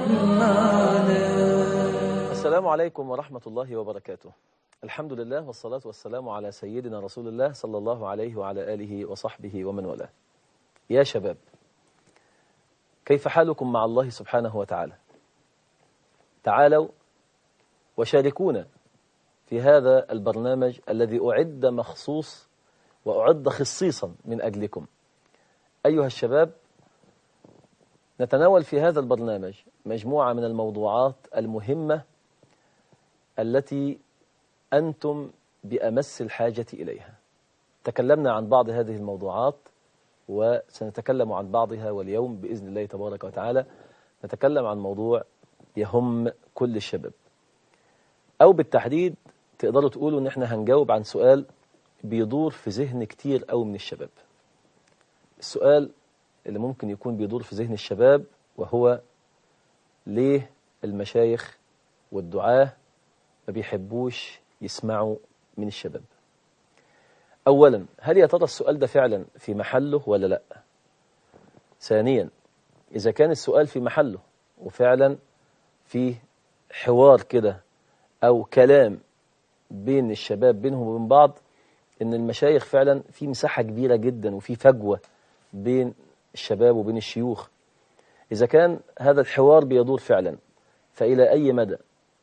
السلام عليكم ورحمة الله وبركاته. الحمد لله والصلاة والسلام على سيدنا رسول الله صلى الله عليه وعلى آله وصحبه ومن والاه. يا شباب، كيف حالكم مع الله سبحانه وتعالى؟ تعالوا وشاركونا في هذا البرنامج الذي أعد مخصوص وأعد خصيصا من أجلكم. أيها الشباب، نتناول في هذا البرنامج مجموعة من الموضوعات المهمة التي أنتم بأمس الحاجة إليها. تكلمنا عن بعض هذه الموضوعات وسنتكلم عن بعضها، واليوم بإذن الله تبارك وتعالى نتكلم عن موضوع يهم كل الشباب، أو بالتحديد تقدروا تقولوا إن احنا هنجاوب عن سؤال بيدور في ذهن كتير أو من الشباب. السؤال اللي ممكن يكون بيدور في ذهن الشباب وهو: ليه المشايخ والدعاة ما بيحبوش يسمعوا من الشباب؟ أولا، هل يا ترى السؤال ده فعلا في محله ولا لا؟ ثانيا، إذا كان السؤال في محله وفعلا في حوار كده أو كلام بين الشباب بينهم وبين بعض، إن المشايخ فعلا في مساحة كبيرة جدا وفي فجوة بين الشباب وبين الشيوخ، إذا كان هذا الحوار بيدور فعلا فإلى أي مدى؟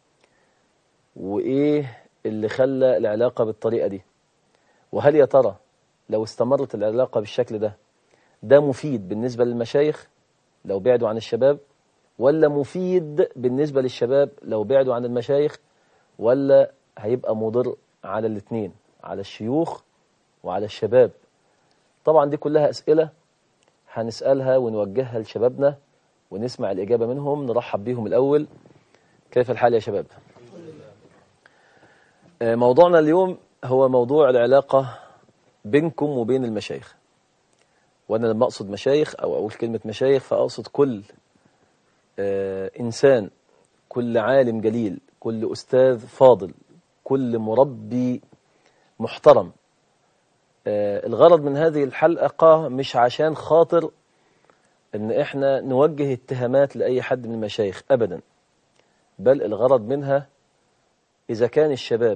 وإيه اللي خلى العلاقة بالطريقة دي؟ وهل يا ترى لو استمرت العلاقة بالشكل ده، ده مفيد بالنسبة للمشايخ لو بعدوا عن الشباب، ولا مفيد بالنسبة للشباب لو بعدوا عن المشايخ، ولا هيبقى مضر على الاثنين، على الشيوخ وعلى الشباب؟ طبعا دي كلها أسئلة هنسألها ونوجهها لشبابنا ونسمع الإجابة منهم. نرحب بيهم الأول. كيف الحال يا شباب؟ موضوعنا اليوم هو موضوع العلاقة بينكم وبين المشايخ. وأنا لما أقصد مشايخ أو أقول كلمة مشايخ فأقصد كل إنسان، كل عالم جليل، كل أستاذ فاضل، كل مربي محترم. الغرض من هذه الحلقة مش عشان خاطر إن إحنا نوجه اتهامات لأي حد من المشايخ أبدا، بل الغرض منها إذا كان الشباب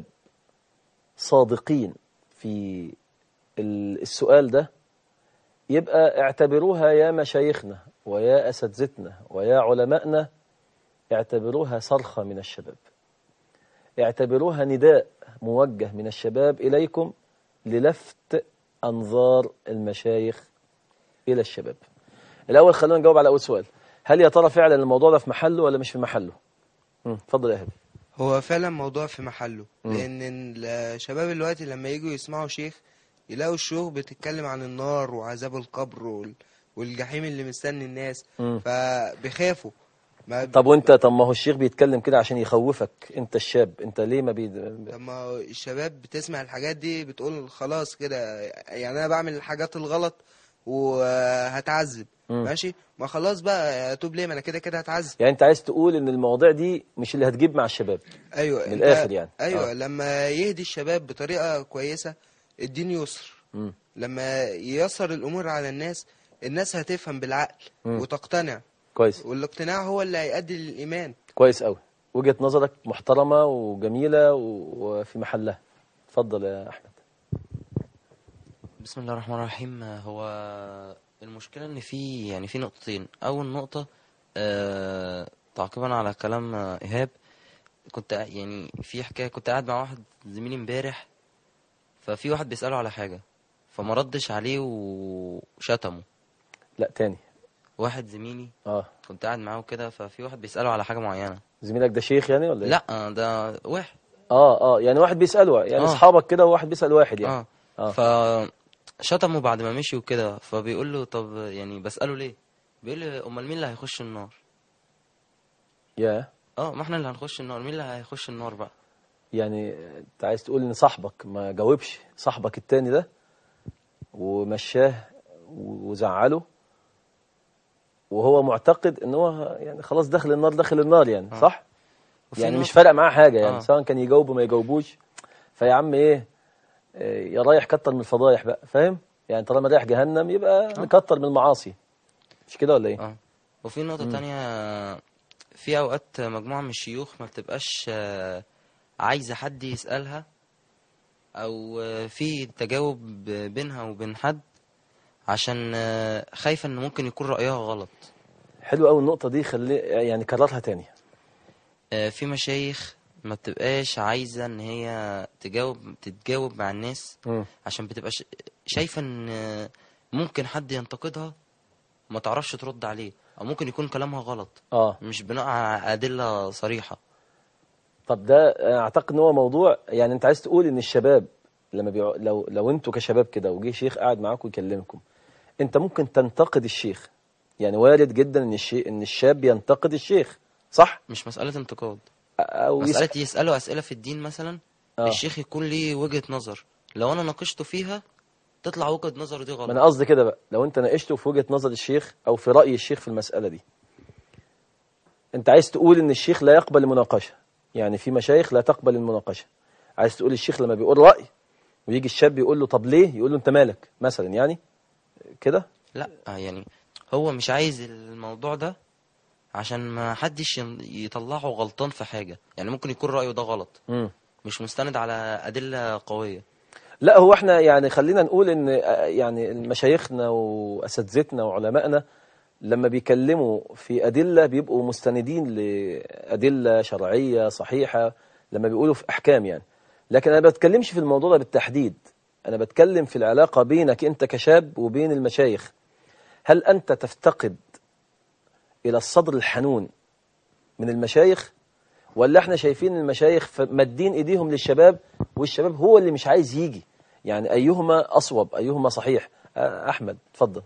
صادقين في السؤال ده، يبقى اعتبروها يا مشايخنا ويا أساتذتنا ويا علمائنا، اعتبروها صرخة من الشباب، اعتبروها نداء موجه من الشباب إليكم للفت أنظار المشايخ إلى الشباب. الأول خلونا نجاوب على أول سؤال: هل يا ترى فعلا الموضوع ده في محله ولا مش في محله؟ اتفضل يا هبي. هو فعلا موضوع في محله، لأن الشباب دلوقتي لما يجوا يسمعوا شيخ يلاقوا الشيوخ بتتكلم عن النار وعذاب القبر والجحيم اللي مستني الناس، فبيخافوا. طب ما هو الشيخ بيتكلم كده عشان يخوفك انت الشاب، انت ليه ما طب ما هو الشباب بتسمع الحاجات دي بتقول خلاص كده، يعني انا بعمل الحاجات الغلط وهتعذب. ماشي، ما خلاص بقى اتوب ليه، ما انا كده كده هتعذب. يعني انت عايز تقول ان المواضيع دي مش اللي هتجيب مع الشباب؟ ايوه، من الاخر يعني. ايوه. لما يهدي الشباب بطريقه كويسه الدين يسر. لما ييسر الامور على الناس هتفهم بالعقل وتقتنع. كويس. والاقتناع هو اللي هيؤدي للايمان. كويس قوي، وجهة نظرك محترمة وجميلة وفي محلها. اتفضل يا احمد. بسم الله الرحمن الرحيم. هو المشكلة ان في نقطتين. اول نقطة تعقيبا على كلام ايهاب، كنت يعني في حكاية، كنت قاعد مع واحد زميلي امبارح، ففي واحد بيسأله على حاجة فما ردش عليه وشتمه. لا تاني. واحد زميلي كنت قاعد معاه كده، ففي واحد بيسأله على حاجة معينة. زميلك ده شيخ يعني ولا ايه؟ لا، ده واحد. يعني واحد بيسأله، يعني اصحابك كده وواحد بيسأل واحد يعني. فشتمه بعد ما مشي وكده، فبيقول له طب يعني بسأله ليه؟ بيقول لي امال مين اللي هيخش النار؟ ما احنا اللي هنخش النار، مين اللي هيخش النار بقى؟ يعني انت عايز تقول ان صاحبك ما جاوبش صاحبك التاني ده ومشاه وزعله، وهو معتقد ان هو يعني خلاص داخل النار يعني. صح؟ يعني مش فارق معاه حاجة يعني، سواء كان يجاوبه ما يجاوبوش. فيا عم ايه، يا رايح كتر من الفضايح بقى، فاهم؟ يعني طالما رايح جهنم يبقى نكتر من المعاصي، مش كده ولا ايه؟ وفي نقطة تانية، في اوقات مجموعة من الشيوخ ما بتبقاش عايزة حد يسألها، او في تجاوب بينها وبين حد، عشان خايفة ان ممكن يكون رأيها غلط. حلو قوي النقطة دي، يعني كررها تاني. في مشايخ ما بتبقاش عايزة ان هي تتجاوب مع الناس، عشان بتبقى شايفة ان ممكن حد ينتقدها ما تعرفش ترد عليه، او ممكن يكون كلامها غلط مش بناء على أدلة صريحة. طب ده اعتقد ان هو موضوع، يعني انت عايز تقول ان الشباب لما لو انتوا كشباب كده وجه شيخ قاعد معاكم يكلمكم، انت ممكن تنتقد الشيخ، يعني وارد جدا ان الشاب ينتقد الشيخ، صح؟ مش مسألة انتقاد، او مسألة يسأله أسئلة في الدين مثلا. الشيخ يكون ليه وجهة نظر، لو أنا ناقشته فيها تطلع وجهة نظره دي غلط. ما انا قصدي كده بقى، لو انت ناقشته في وجهة نظر الشيخ او في رأي الشيخ في المسألة دي، انت عايز تقول ان الشيخ لا يقبل المناقشة، يعني في مشايخ لا تقبل المناقشة، عايز تقول الشيخ لما بيقول رأي ويجي الشاب يقول له طب ليه، يقول له انت مالك مثلا، يعني كده؟ لا يعني هو مش عايز الموضوع ده عشان ما حدش يطلعه غلطان في حاجة، يعني ممكن يكون رأيه ده غلط مش مستند على أدلة قوية. لا هو احنا يعني خلينا نقول ان يعني مشايخنا واساتذتنا وعلمائنا لما بيكلموا في أدلة بيبقوا مستندين لأدلة شرعية صحيحة لما بيقولوا في أحكام يعني. لكن أنا بتكلمش في الموضوع ده بالتحديد، أنا بتكلم في العلاقة بينك أنت كشاب وبين المشايخ. هل أنت تفتقد إلى الصدر الحنون من المشايخ، ولا احنا شايفين المشايخ مدين إيديهم للشباب والشباب هو اللي مش عايز يجي؟ يعني أيهما أصوب، أيهما صحيح؟ أحمد اتفضل.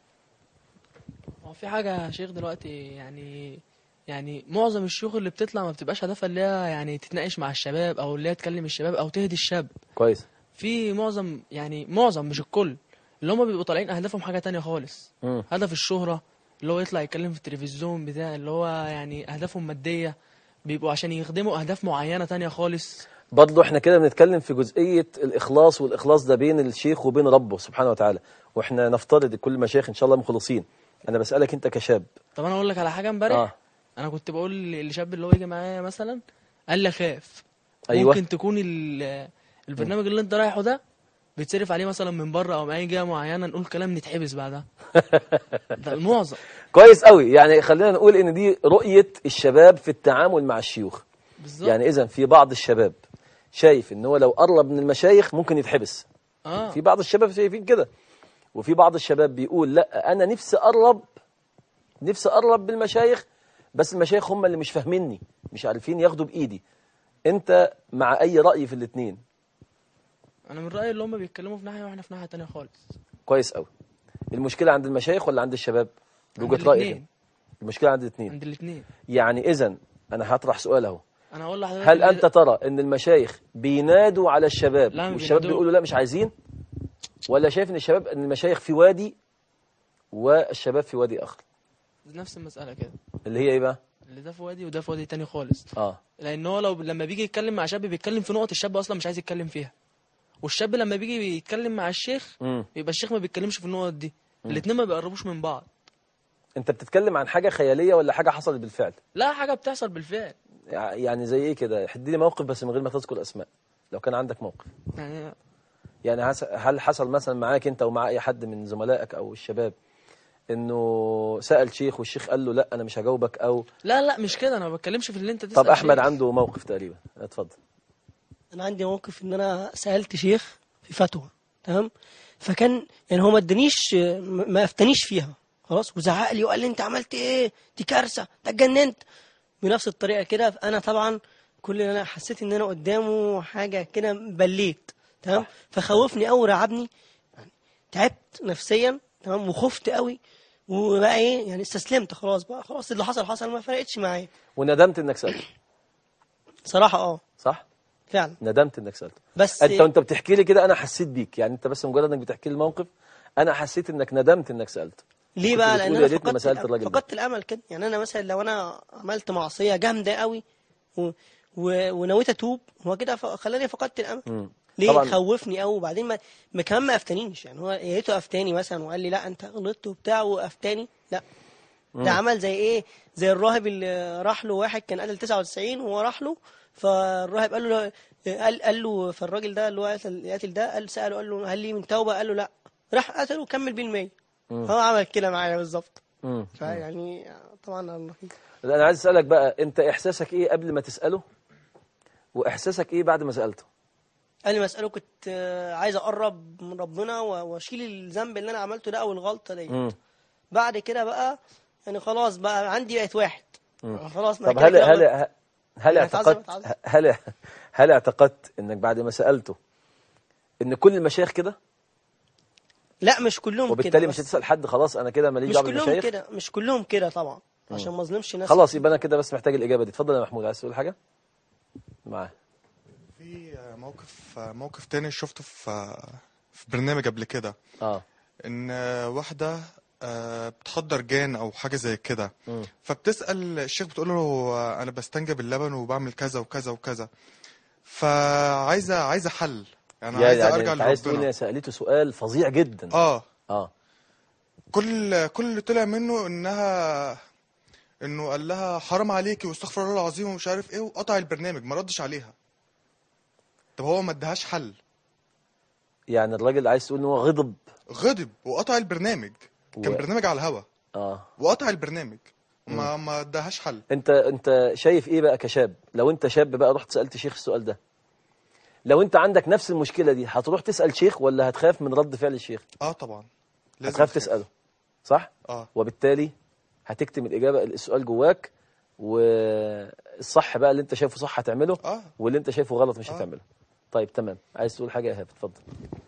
هو في حاجة يا شيخ دلوقتي، يعني معظم الشيوخ اللي بتطلع ما بتبقاش هدفها اللي هي يعني تتناقش مع الشباب او اللي هي تكلم الشباب او تهدي الشاب. كويس. في معظم مش الكل، اللي هم بيبقوا طالعين اهدافهم حاجة تانية خالص. هدف الشهرة، اللي هو يطلع يتكلم في التلفزيون بتاع، اللي هو يعني اهدافهم مادية، بيبقوا عشان يخدموا اهداف معينة تانية خالص. برضه احنا كده بنتكلم في جزئية الإخلاص، والإخلاص ده بين الشيخ وبين ربه سبحانه وتعالى، واحنا نفترض كل المشايخ إن شاء الله مخلصين. أنا بسألك أنت كشاب. طب أنا أقول لك على حاجة امبارح. أنا كنت بقول للشاب اللي هو يجي معايا مثلا، قال لي خاف. أيوة. ممكن تكون البرنامج اللي أنت رايحه ده بيتصرف عليه مثلا من بره أو من أي جهة معينة، نقول كلام نتحبس بعدها. ده المعظم. كويس قوي، يعني خلينا نقول إن دي رؤية الشباب في التعامل مع الشيوخ. بالزبط. يعني إذن في بعض الشباب شايف إن هو لو قرب من المشايخ ممكن يتحبس. في بعض الشباب شايفين كده، وفي بعض الشباب بيقول لا أنا نفسي أقرب بالمشايخ، بس المشايخ هم اللي مش فاهميني، مش عارفين ياخدوا بإيدي. أنت مع أي رأي في الاثنين؟ أنا من رأيي اللي هم بيتكلموا في ناحية وإحنا في ناحية تانية خالص. كويس قوي. المشكلة عند المشايخ ولا عند الشباب؟ بوجهة رأيك. المشكلة عند الاثنين. عند الاثنين. يعني إذن أنا هطرح سؤال أهو. أنا أقول لحضرتك، هل أنت ترى إن المشايخ بينادوا على الشباب والشباب بيقولوا لا مش عايزين، ولا شايف إن المشايخ في وادي والشباب في وادي آخر؟ نفس المسألة كده. اللي هي إيه بقى؟ اللي ده في وادي وده في وادي تاني خالص. لأن هو لما بيجي يتكلم مع شاب بيتكلم في نقط الشاب أصلا مش عايز يتكلم فيها، والشاب لما بيجي يتكلم مع الشيخ يبقى الشيخ ما بيتكلمش في النقط دي. الاتنين ما بيقربوش من بعض. أنت بتتكلم عن حاجة خيالية ولا حاجة حصلت بالفعل؟ لا، حاجة بتحصل بالفعل. يعني زي إيه كده؟ اديني موقف بس من غير ما تذكر أسماء، لو كان عندك موقف. يعني هل حصل مثلا معاك أنت ومع أي حد من زملائك أو الشباب انه سأل شيخ والشيخ قال له لا انا مش هجاوبك، او لا مش كده، انا ما بتكلمش في اللي انت تسأل. طب احمد عنده موقف تقريبا، اتفضل. انا عندي موقف ان انا سألت شيخ في فتوى، تمام؟ فكان يعني هو ما افتنيش فيها خلاص، وزعق لي وقال لي انت عملت ايه، دي كارثه، انت اتجننت، بنفس الطريقه كده. انا طبعا كل اللي انا حسيت ان انا قدامه حاجه كده بليت، تمام؟ فخوفني قوي، رعبني، يعني تعبت نفسيا، تمام، وخفت قوي، وبقى ايه يعني استسلمت خلاص بقى، خلاص اللي حصل ما فرقتش معايا. وندمت انك سألته صراحه؟ صح فعلا ندمت انك سألته. بس انت بتحكي لي كده انا حسيت بيك، يعني انت بس مجرد انك بتحكي لي الموقف انا حسيت انك ندمت انك سألته. ليه بقى؟ لان انا فقدت الامل كده. يعني انا مثلا لو انا عملت معصيه جامده قوي ونويت اتوب، هو كده خلاني فقدت الامل. ليه؟ طبعًا خوفني قوي، وبعدين كمان ما افتنيش. يعني هو يا ريته افتاني مثلا وقال لي لا انت غلطت وبتاع وافتاني، لا. ده عمل زي ايه، زي الراهب اللي راح له واحد كان قتل 99 وهو راح له، فالراهب قال له فالراجل ده اللي هو القاتل ده سأله قال له هل لي من توبة، قال له لا، راح قتله وكمل بيه 100. هو عمل كده معايا بالظبط. فيعني طبعا انا عايز اسالك بقى، انت احساسك ايه قبل ما تساله واحساسك ايه بعد ما سالته؟ قبل ما اساله كنت عايز اقرب من ربنا واشيل الذنب اللي انا عملته ده او الغلطه دي. بعد كده بقى يعني خلاص بقى عندي بقت واحد. خلاص. طب هل اعتقدت انك بعد ما سالته ان كل المشايخ كده؟ لا مش كلهم كده، وبالتالي مش هتسال حد خلاص انا كده ماليش دعوه بالمشايخ؟ مش كلهم كده طبعا، عشان ما اظلمش ناس. خلاص يبقى انا كده بس محتاج الاجابه دي. اتفضل يا محمود، عايز تقول حاجه؟ معاه. في موقف تاني شفته في برنامج قبل كده. ان واحده بتحضر جان او حاجه زي كده، فبتسال الشيخ بتقول له انا بستنجب اللبن وبعمل كذا وكذا وكذا، فعايزه حل، يعني عايزه ارجع لربنا. عايز تقول لي سالته سؤال فظيع جدا. كل اللي طلع منه انه قال لها حرام عليكي واستغفر الله العظيم ومش عارف ايه، وقطع البرنامج ما ردش عليها. طب هو ما ادهاش حل. يعني الراجل عايز تقول ان هو غضب وقطع البرنامج. كان برنامج على الهوا. وقطع البرنامج ما ادهاش حل. انت شايف ايه بقى كشاب؟ لو انت شاب بقى رحت سالت شيخ السؤال ده، لو انت عندك نفس المشكله دي هتروح تسال شيخ ولا هتخاف من رد فعل الشيخ؟ طبعا لازم هتخاف تساله، صح؟ وبالتالي هتكتم الاجابه السؤال جواك، والصح بقى اللي انت شايفه صح هتعمله، واللي انت شايفه غلط مش هتعمله. طيب تمام. عايز تقول حاجه يا ايهاب؟ اتفضل.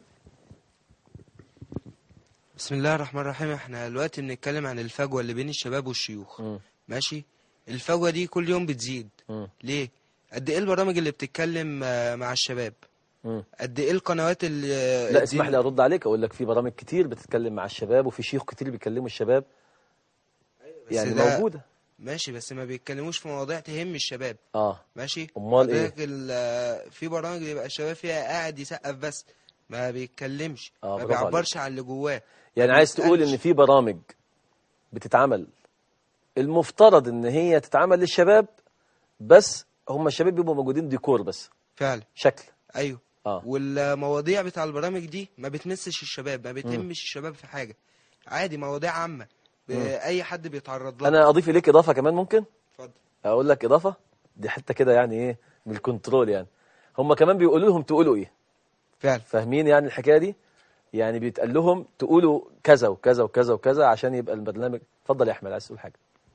بسم الله الرحمن الرحيم. احنا دلوقتي بنتكلم عن الفجوه اللي بين الشباب والشيوخ. ماشي. الفجوه دي كل يوم بتزيد. ليه؟ قد ايه البرامج اللي بتتكلم مع الشباب؟ قد ايه القنوات اللي لا اسمح لي ارد عليك، اقول لك في برامج كتير بتتكلم مع الشباب وفي شيوخ كتير بيكلموا الشباب. يعني موجوده. ماشي، بس ما بيتكلموش في مواضيع تهم الشباب. ماشي. امال ايه؟ في برامج بيبقى الشباب فيها قاعد يسقف بس، ما بيتكلمش، ما بيعبرش عن اللي جواه. يعني عايز تقول ان في برامج بتتعمل المفترض ان هي تتعمل للشباب، بس هم الشباب بيبقوا موجودين ديكور بس فعلا، شكل. ايوه. والمواضيع بتاع البرامج دي ما بتمسش الشباب، ما بتهمش الشباب في حاجه، عادي، مواضيع عامه اي حد بيتعرض لها. انا اضيف اليك اضافه كمان ممكن؟ اتفضل. اقول لك اضافه دي حته كده يعني ايه من الكنترول. يعني هم كمان بيقولوا لهم تقولوا ايه فعلا. فاهمين يعني الحكايه دي؟ يعني بيتقال لهم تقولوا كذا وكذا وكذا وكذا عشان يبقى البرنامج. اتفضل يا احمد، عايز تقول حاجه؟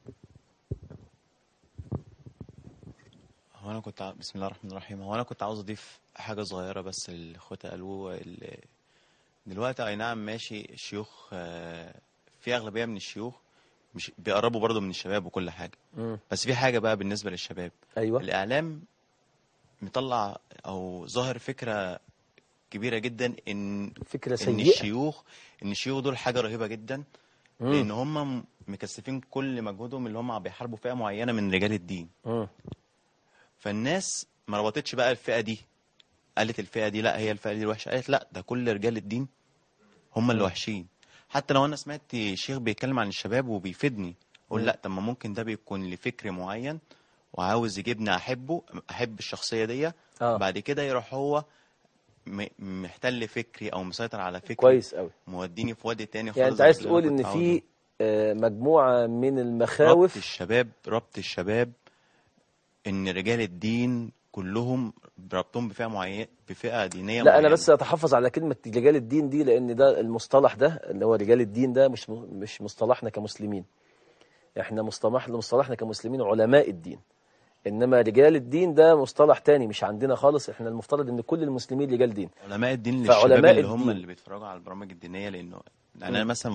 هو انا كنت بسم الله الرحمن الرحيم. هو انا كنت عاوز اضيف حاجه صغيره بس اللي اخواتي قالوه. دلوقتي اي نعم ماشي، الشيوخ في اغلبيه من الشيوخ مش بيقربوا برضو من الشباب وكل حاجه. بس في حاجه بقى بالنسبه للشباب. ايوه. الاعلام مطلع او ظاهر فكره كبيره جدا فكره سيئه ان الشيوخ دول حاجه رهيبه جدا. لان هم مكثفين كل مجهودهم اللي هم بيحاربوا فئه معينه من رجال الدين. فالناس ما ربطتش بقى الفئه دي، قالت الفئه دي لا هي الفئه دي الوحشه، قالت لا ده كل رجال الدين هم اللي وحشين. حتى لو انا سمعت شيخ بيتكلم عن الشباب وبيفيدني، اقول لا طب ما ممكن ده بيكون لفكر معين وعاوز يجيبني احب الشخصيه دي. بعد كده يروح هو محتل فكري او مسيطر على فكري. كويس قوي. موديني في وادي تاني خالص. يعني انت عايز تقول ان في مجموعه من المخاوف ربط الشباب ان رجال الدين كلهم ربطهم بفئه معينه، بفئه دينيه لا معينه. انا بس اتحفظ على كلمه رجال الدين دي، لان ده المصطلح ده اللي هو رجال الدين ده مش مصطلحنا كمسلمين. احنا مصطلحنا كمسلمين علماء الدين، انما رجال الدين ده مصطلح تاني مش عندنا خالص. احنا المفترض ان كل المسلمين رجال دين. علماء الدين للشباب اللي هم اللي بيتفرجوا على البرامج الدينيه. لانه انا مثلا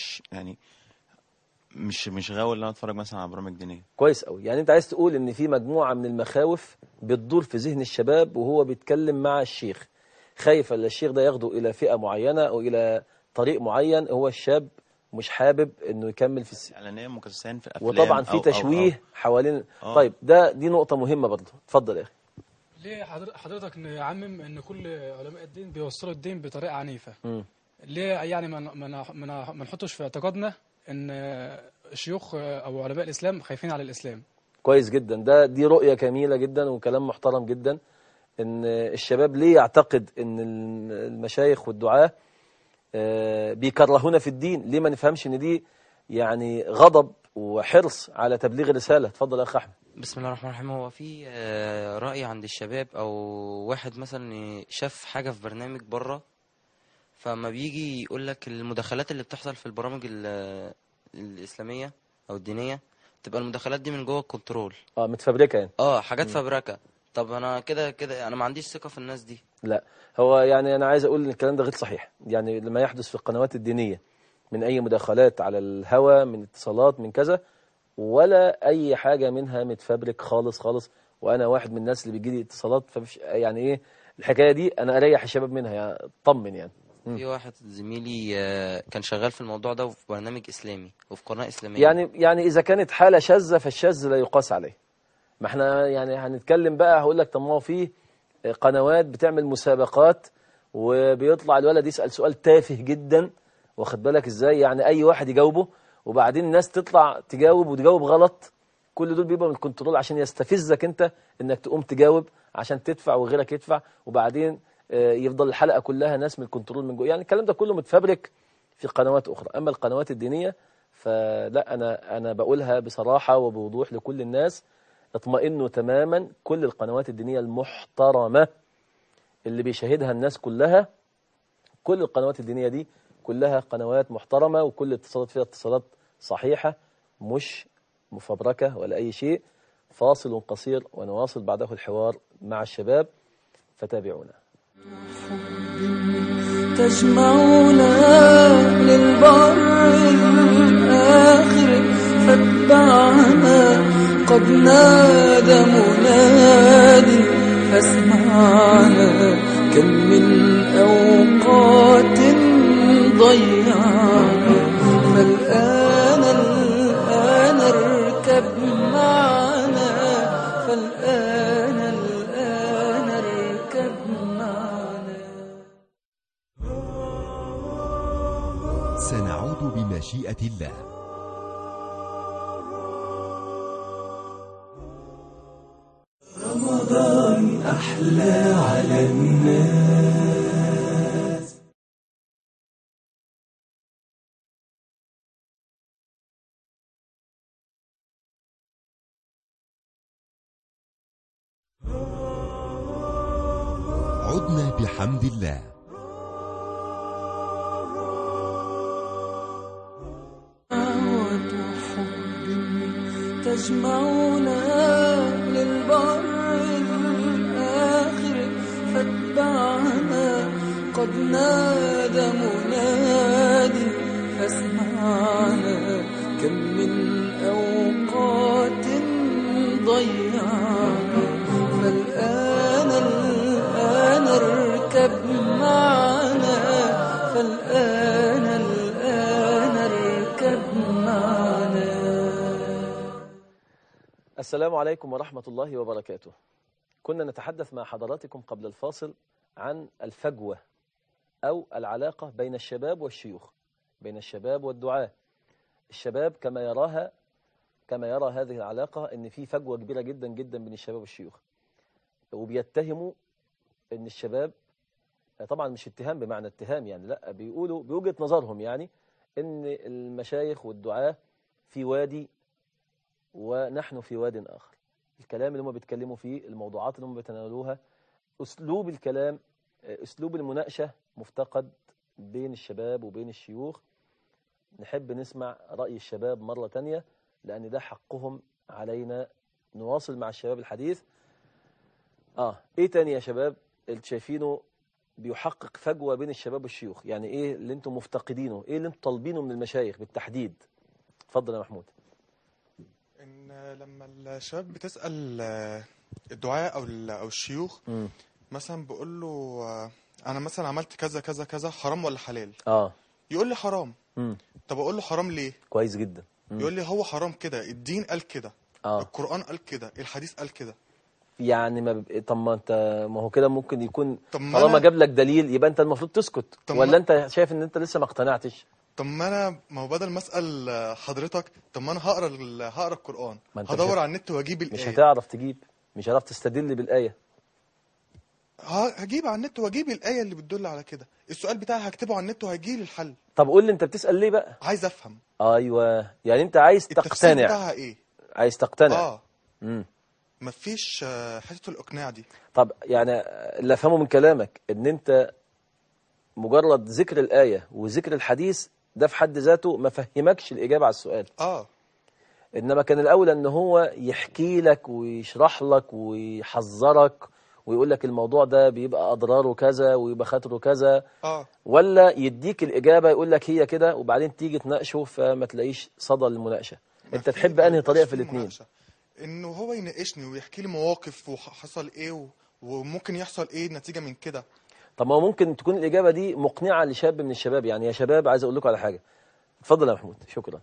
مش غاوي ان انا اتفرج مثلا على برامج دينيه. كويس قوي. يعني انت عايز تقول ان في مجموعه من المخاوف بتدور في ذهن الشباب وهو بيتكلم مع الشيخ، خايف ان الشيخ ده ياخده الى فئه معينه او الى طريق معين، هو الشاب مش حابب انه يكمل في اعلانيه مكثفين في الافلام، وطبعا في تشويه حوالين. طيب دي نقطه مهمه برضه. اتفضل يا اخي. ليه حضرتك نعمم ان كل علماء الدين بيوصلوا الدين بطريقه عنيفه؟ ليه يعني ما نحطش في اعتقادنا ان الشيوخ او علماء الاسلام خايفين على الاسلام. كويس جدا، دي رؤية جميلة جدا وكلام محترم جدا. ان الشباب ليه يعتقد ان المشايخ والدعاة بيكرهونا في الدين؟ ليه ما نفهمش ان دي يعني غضب وحرص على تبليغ الرسالة؟ اتفضل يا اخ احمد. بسم الله الرحمن الرحيم. هو في رأي عند الشباب او واحد مثلا شاف حاجة في برنامج بره، فما بيجي يقول لك المداخلات اللي بتحصل في البرامج الإسلامية او الدينية تبقى المداخلات دي من جوه الكنترول، متفبركة يعني، حاجات فبركة. طب انا كده انا ما عنديش ثقة في الناس دي. لا، هو يعني انا عايز اقول ان الكلام ده غير صحيح. يعني لما يحدث في القنوات الدينية من اي مداخلات على الهوى، من اتصالات، من كذا، ولا اي حاجة منها متفبرك خالص خالص. وانا واحد من الناس اللي بيجي لي اتصالات، فمش يعني ايه الحكاية دي، انا اريح الشباب منها يعني، اطمن يعني. في واحد زميلي كان شغال في الموضوع ده في برنامج إسلامي وفي قناة إسلامية. يعني إذا كانت حالة شاذة فالشاذ لا يقاس عليه. ما احنا يعني هنتكلم بقى، هقول لك طب ما هو فيه قنوات بتعمل مسابقات وبيطلع الولد يسأل سؤال تافه جدا، واخد بالك ازاي؟ يعني أي واحد يجاوبه، وبعدين الناس تطلع تجاوب وتجاوب غلط. كل دول بيبقى من الكنترول عشان يستفزك انت انك تقوم تجاوب عشان تدفع وغيرك يدفع، وبعدين يفضل الحلقة كلها ناس من الكنترول من جوه. يعني الكلام ده كله متفبرك في قنوات أخرى. أما القنوات الدينية فلا، أنا بقولها بصراحة وبوضوح لكل الناس، اطمئنوا تماما. كل القنوات الدينية المحترمة اللي بيشاهدها الناس كلها، كل القنوات الدينية دي كلها قنوات محترمة، وكل الاتصالات فيها اتصالات صحيحة مش مفبركة ولا أي شيء. فاصل قصير ونواصل بعده الحوار مع الشباب، فتابعونا. تجمعنا للبر الآخر فاتبعنا، قد نادى منادي فاسمعنا، كم من أوقات ضيعنا، فالآن اركب معنا، فالآن اركب معنا. سنعود بمشيئة الله. رمضان أحلى على الناس. عدنا بحمد الله. تجمعنا للبر الآخر فاتبعنا، قد نادى منادي فاسمعنا، كم من أوقات ضيعنا، فالآن اركب معنا، فالآن اركب معنا. السلام عليكم ورحمة الله وبركاته. كنا نتحدث مع حضراتكم قبل الفاصل عن الفجوة أو العلاقة بين الشباب والشيوخ، بين الشباب والدعاة. الشباب كما يرى هذه العلاقة أن في فجوة كبيرة جدا جدا بين الشباب والشيوخ، وبيتهموا أن الشباب، طبعا مش اتهام بمعنى اتهام يعني، لا، بيقولوا بوجهة نظرهم يعني أن المشايخ والدعاة في وادي ونحن في واد آخر. الكلام اللي هم بيتكلموا فيه، الموضوعات اللي هم بيتناولوها، أسلوب الكلام، أسلوب المناقشة مفتقد بين الشباب وبين الشيوخ. نحب نسمع رأي الشباب مرة تانية لأن ده حقهم علينا. نواصل مع الشباب الحديث. إيه تاني يا شباب اللي شايفينه بيحقق فجوة بين الشباب والشيوخ؟ يعني إيه اللي أنتم مفتقدينه؟ إيه اللي أنتم طالبينه من المشايخ بالتحديد؟ اتفضل يا محمود. ان لما الشباب بتسأل الدعاء او الشيوخ مثلا، بقول له انا مثلا عملت كذا كذا كذا، حرام ولا حلال؟ يقول لي حرام. طب اقول له حرام ليه؟ كويس جدا. يقول لي هو حرام كده، الدين قال كده، القرآن قال كده، الحديث قال كده. يعني طب ما انت، ما هو كده ممكن يكون طالما جاب لك دليل يبقى انت المفروض تسكت، ولا انت شايف ان انت لسه ما اقتنعتش؟ طب ما هو بدل ما اسال حضرتك، طب ما انا هقرا القران، هدور على النت واجيب الايه. مش هتعرف تجيب، مش هتعرف تستدل بالايه. هجيب على النت واجيب الايه اللي بتدل على كده. السؤال بتاعي هكتبه على النت وهيجي لي الحل. طب قول لي انت بتسال ليه بقى؟ عايز افهم. ايوه، يعني انت عايز التفسير تقتنع. بتاعها ايه؟ عايز تقتنع. مفيش حته الاقناع دي. طب يعني اللي افهمه من كلامك ان انت مجرد ذكر الايه وذكر الحديث ده في حد ذاته ما فهمكش الاجابه على السؤال. انما كان الاولى ان هو يحكي لك ويشرح لك ويحذرك ويقول لك الموضوع ده بيبقى اضراره كذا ويبقى خطره كذا. ولا يديك الاجابه يقول لك هي كده وبعدين تيجي تناقشه فما تلاقيش صدى للمناقشه. انت تحب انهي طريقه في الاثنين؟ انه هو يناقشني ويحكي لي مواقف وحصل ايه وممكن يحصل ايه نتيجه من كده. طب ما هو ممكن تكون الاجابه دي مقنعه لشاب من الشباب. يعني يا شباب عايز اقول لكم على حاجه. اتفضل يا محمود. شكرا.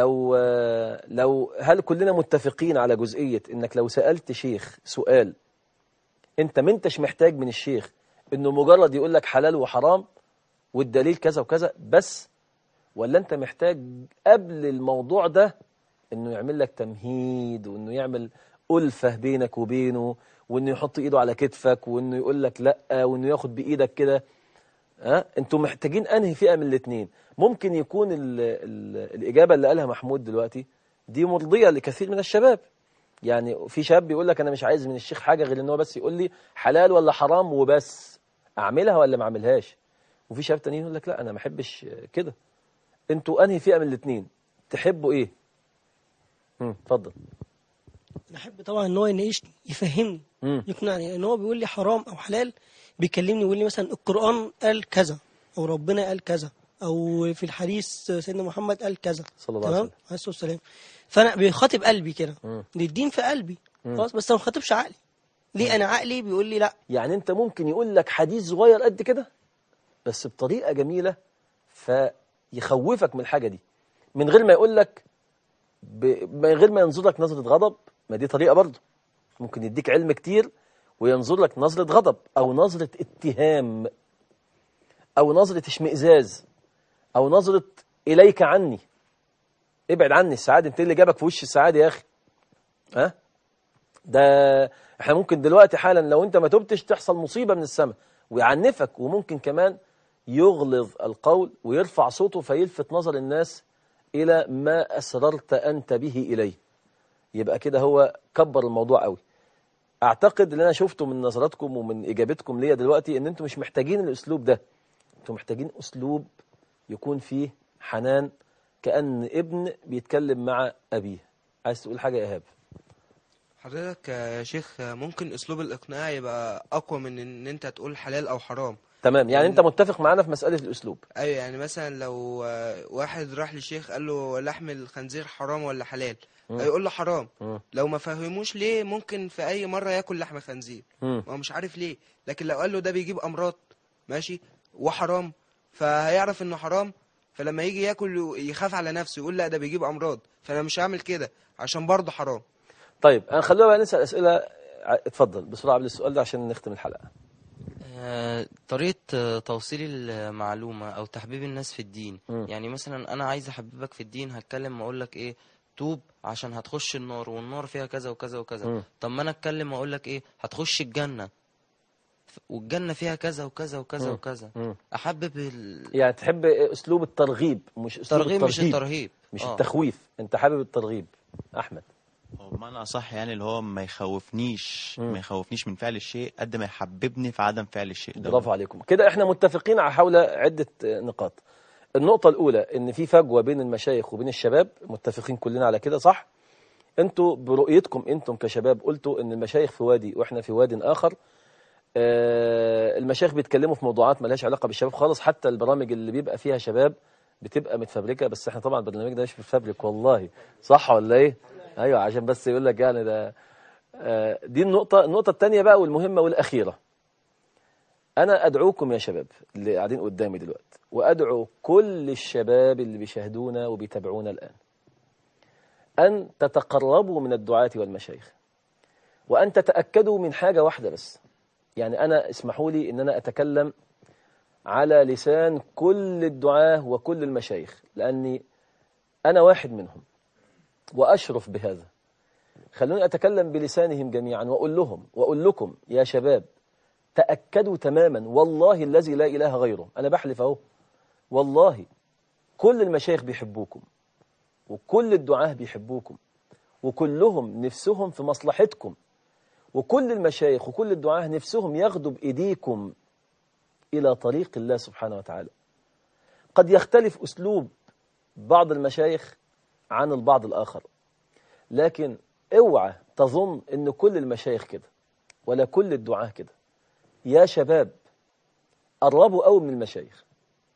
لو هل كلنا متفقين على جزئيه انك لو سالت شيخ سؤال انت ما انتش محتاج من الشيخ انه مجرد يقول لك حلال وحرام والدليل كذا وكذا بس، ولا انت محتاج قبل الموضوع ده انه يعمل لك تمهيد وانه يعمل ألفة بينك وبينه وانه يحط ايده على كتفك وانه يقول لك لا وانه ياخد بايدك كده؟ انتوا محتاجين انهي فئة من الاثنين؟ ممكن يكون الإجابة اللي قالها محمود دلوقتي دي مرضية لكثير من الشباب. يعني في شاب بيقول لك انا مش عايز من الشيخ حاجة غير ان هو بس يقول لي حلال ولا حرام وبس، اعملها ولا ما اعملهاش. وفي شباب تانيين يقول لك لا انا ما احبش كده. انتوا انهي فئة من الاثنين؟ تحبوا ايه؟ اتفضل. انا احب طبعا ان هو يناقشني يفهمني يقنعني. ان هو بيقول لي حرام او حلال بيكلمني ويقول لي مثلا القرآن قال كذا او ربنا قال كذا او في الحديث سيدنا محمد قال كذا صلى الله عليه وسلم عليه الصلاه والسلام. فانا بيخاطب قلبي كده، دي الدين في قلبي خلاص، بس انا ما بخاطبش عقلي. ليه؟ انا عقلي بيقول لي لا. يعني انت ممكن يقول لك حديث صغير قد كده بس بطريقه جميله فيخوفك من الحاجه دي من غير ما يقول لك من غير ما ينظر لك نظره غضب. ما دي طريقه برضه. ممكن يديك علم كتير وينظر لك نظره غضب او نظره اتهام او نظره اشمئزاز او نظره اليك عني، ابعد عني السعاده، انت اللي جابك في وش السعاده يا اخي. ده احنا ممكن دلوقتي حالا لو انت ما تبتش تحصل مصيبه من السماء ويعنفك، وممكن كمان يغلظ القول ويرفع صوته فيلفت نظر الناس الى ما اسررت انت به اليه. يبقى كده هو كبر الموضوع قوي. اعتقد اللي انا شفته من نظراتكم ومن اجابتكم ليا دلوقتي ان انتم مش محتاجين الاسلوب ده. انتم محتاجين اسلوب يكون فيه حنان كأن ابن بيتكلم مع ابيه. عايز تقول حاجه يا ايهاب؟ حضرتك يا شيخ ممكن اسلوب الاقناع يبقى اقوى من ان انت تقول حلال او حرام. تمام. يعني انت متفق معانا في مساله الاسلوب. ايوه. يعني مثلا لو واحد راح للشيخ قال له لحم الخنزير حرام ولا حلال، هيقول له حرام. لو ما فهموش ليه ممكن في اي مره ياكل لحم خنزير، ما هو مش عارف ليه. لكن لو قال له ده بيجيب امراض ماشي وحرام، فهيعرف انه حرام، فلما يجي ياكل يخاف على نفسه يقول لا ده بيجيب امراض فانا مش هعمل كده عشان برضه حرام. طيب انا خلينا بقى نسال اسئله. اتفضل بسرعه قبل السؤال ده عشان نختم الحلقه. طريقة توصيل المعلومة أو تحبيب الناس في الدين. يعني مثلا أنا عايز أحببك في الدين، هتكلم وأقول لك إيه؟ توب عشان هتخش النار والنار فيها كذا وكذا وكذا. طب ما أنا أتكلم وأقول لك إيه؟ هتخش الجنة والجنة فيها كذا وكذا وكذا وكذا. أحبب يعني تحب أسلوب الترغيب مش أسلوب الترغيب. مش الترهيب، مش التخويف. أنت حابب الترغيب. أحمد؟ هو بمعنى أصح يعني اللي هو ما يخوفنيش من فعل الشيء قد ما يحببني في عدم فعل الشيء ده. برافو عليكم. كده احنا متفقين على حول عدة نقاط. النقطة الأولى إن في فجوة بين المشايخ وبين الشباب، متفقين كلنا على كده صح؟ انتوا برؤيتكم انتم كشباب قلتوا إن المشايخ في وادي وإحنا في واد آخر. المشايخ بيتكلموا في موضوعات ملهاش علاقة بالشباب خالص. حتى البرامج اللي بيبقى فيها شباب بتبقى متفبركة، بس احنا طبعا البرنامج ده مش متفبرك والله. صح ولا ايه؟ ايوه، عشان بس يقول لك يعني ده. دي النقطة الثانية بقى والمهمة والأخيرة. أنا أدعوكم يا شباب اللي قاعدين قدامي دلوقتي، وأدعو كل الشباب اللي بيشاهدونا وبيتابعونا الآن، أن تتقربوا من الدعاة والمشايخ، وأن تتأكدوا من حاجة واحدة بس. يعني أنا اسمحوا لي أن أنا أتكلم على لسان كل الدعاة وكل المشايخ، لأني أنا واحد منهم وأشرف بهذا. خلوني أتكلم بلسانهم جميعا وأقول لكم يا شباب، تأكدوا تماما والله الذي لا إله غيره، أنا بحلف أهو، والله كل المشايخ بيحبوكم وكل الدعاة بيحبوكم وكلهم نفسهم في مصلحتكم، وكل المشايخ وكل الدعاة نفسهم ياخدوا بإيديكم إلى طريق الله سبحانه وتعالى. قد يختلف أسلوب بعض المشايخ عن البعض الآخر، لكن اوعى تظن أن كل المشايخ كده ولا كل الدعاة كده. يا شباب قربوا قوي من المشايخ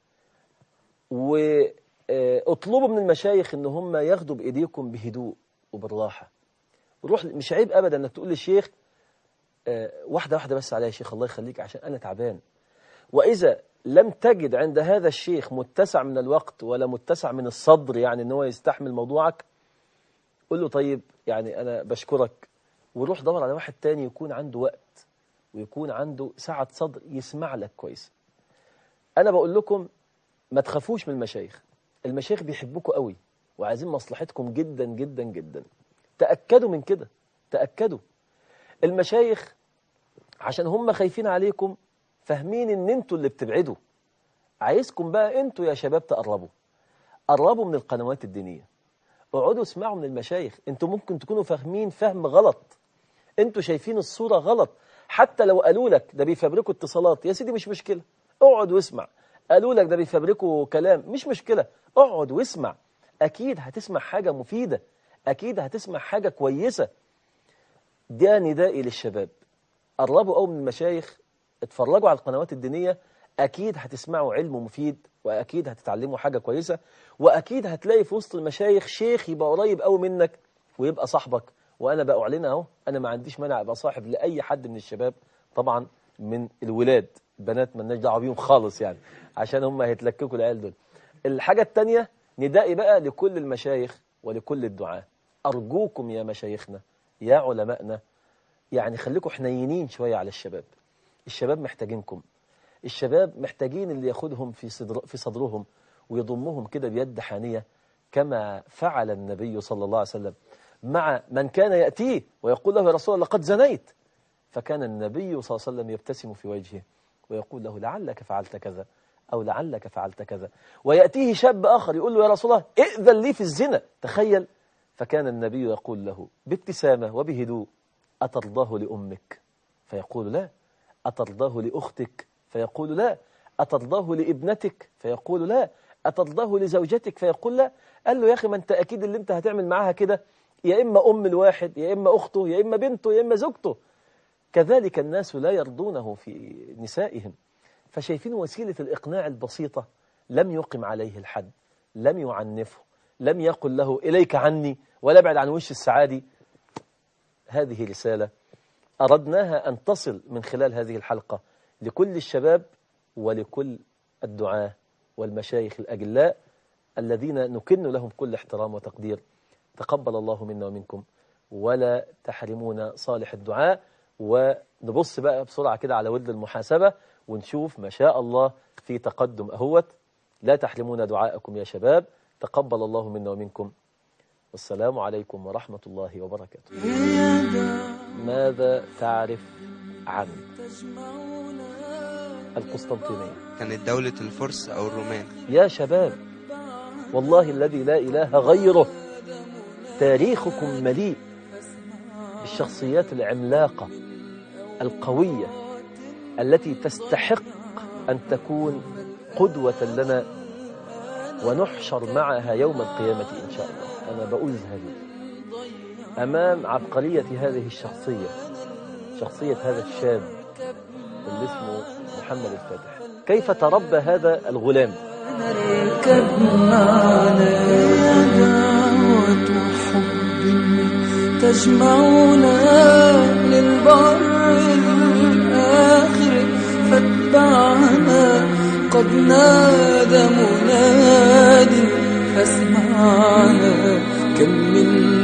واطلبوا من المشايخ ان هم ياخدوا بايديكم بهدوء وبالراحه. روح، مش عيب ابدا انك تقول للشيخ واحده واحده بس عليا يا شيخ الله يخليك عشان انا تعبان. واذا لم تجد عند هذا الشيخ متسع من الوقت ولا متسع من الصدر، يعني ان هو يستحمل موضوعك، قل له طيب يعني انا بشكرك، وروح دور على واحد تاني يكون عنده وقت ويكون عنده سعة صدر يسمع لك كويس. أنا بقول لكم ما تخافوش من المشايخ، المشايخ بيحبوكوا قوي وعايزين مصلحتكم جدا جدا جدا. تأكدوا من كده، تأكدوا. المشايخ عشان هم خايفين عليكم، فاهمين ان انتوا اللي بتبعدوا. عايزكم بقى انتوا يا شباب تقربوا، قربوا من القنوات الدينية، اقعدوا اسمعوا من المشايخ. انتوا ممكن تكونوا فاهمين فهم غلط، انتوا شايفين الصورة غلط. حتى لو قالوا لك ده بيفبركوا اتصالات، يا سيدي مش مشكلة، اقعد واسمع. قالوا لك ده بيفبركوا كلام، مش مشكلة، اقعد واسمع. اكيد هتسمع حاجة مفيدة، اكيد هتسمع حاجة كويسة. ده ندائي للشباب، قربوا قوي من المشايخ، اتفرجوا على القنوات الدينية، اكيد هتسمعوا علم مفيد، واكيد هتتعلموا حاجة كويسة، واكيد هتلاقي في وسط المشايخ شيخ يبقى قريب قوي منك ويبقى صاحبك. وانا بأعلنها اهو، انا ما عنديش مانع ابقى صاحب لاي حد من الشباب، طبعا من الولاد، بنات مالناش دعوه بيهم خالص يعني، عشان هم هيتلككوا العيال دول. الحاجه الثانيه ندائي بقى لكل المشايخ ولكل الدعاة، ارجوكم يا مشايخنا يا علمائنا، يعني خليكم حنينين شويه على الشباب. الشباب محتاجينكم، الشباب محتاجين اللي ياخدهم في صدرهم ويضمهم كده بيد حانيه، كما فعل النبي صلى الله عليه وسلم مع من كان يأتيه ويقول له يا رسول الله لقد زنيت، فكان النبي صلى الله عليه وسلم يبتسم في وجهه ويقول له لعلك فعلت كذا أو لعلك فعلت كذا. ويأتيه شاب آخر يقول له يا رسول الله ائذن لي في الزنا، تخيل. فكان النبي يقول له بابتسامة وبهدوء أترضاه لأمك؟ فيقول لا. أترضاه لأختك؟ فيقول لا. أترضاه لابنتك؟ فيقول لا. أترضاه لزوجتك؟ فيقول لا. قال له يا أخي ما أنت أكيد اللي أنت هتعمل معاها كده يا إما أم الواحد يا إما أخته يا إما بنته يا إما زوجته. كذلك الناس لا يرضونه في نسائهم، فشايفين وسيلة الإقناع البسيطة، لم يقم عليه الحد، لم يعنفه، لم يقل له إليك عني ولا ابعد عن وش السعادي. هذه رسالة أردناها أن تصل من خلال هذه الحلقة لكل الشباب ولكل الدعاة والمشايخ الأجلاء الذين نكن لهم كل احترام وتقدير. تقبل الله منا ومنكم ولا تحرمونا صالح الدعاء. ونبص بقى بسرعة كده على ود المحاسبة ونشوف ما شاء الله في تقدم أهوت. لا تحرمونا دعاءكم يا شباب. تقبل الله منا ومنكم، والسلام عليكم ورحمة الله وبركاته. ماذا تعرف عن القسطنطينية؟ كانت دولة الفرس أو الرومان. يا شباب والله الذي لا إله غيره، تاريخكم مليء بالشخصيات العملاقة القوية التي تستحق أن تكون قدوة لنا ونحشر معها يوم القيامة إن شاء الله. أنا بقول هذه أمام عبقرية هذه الشخصية، شخصية هذا الشاب اللي اسمه محمد الفاتح. كيف تربى هذا الغلام؟ نركب معنا دعوة حب تجمعنا للبر الآخر، فاتبعنا قد نادى مناد فاسمعنا كم من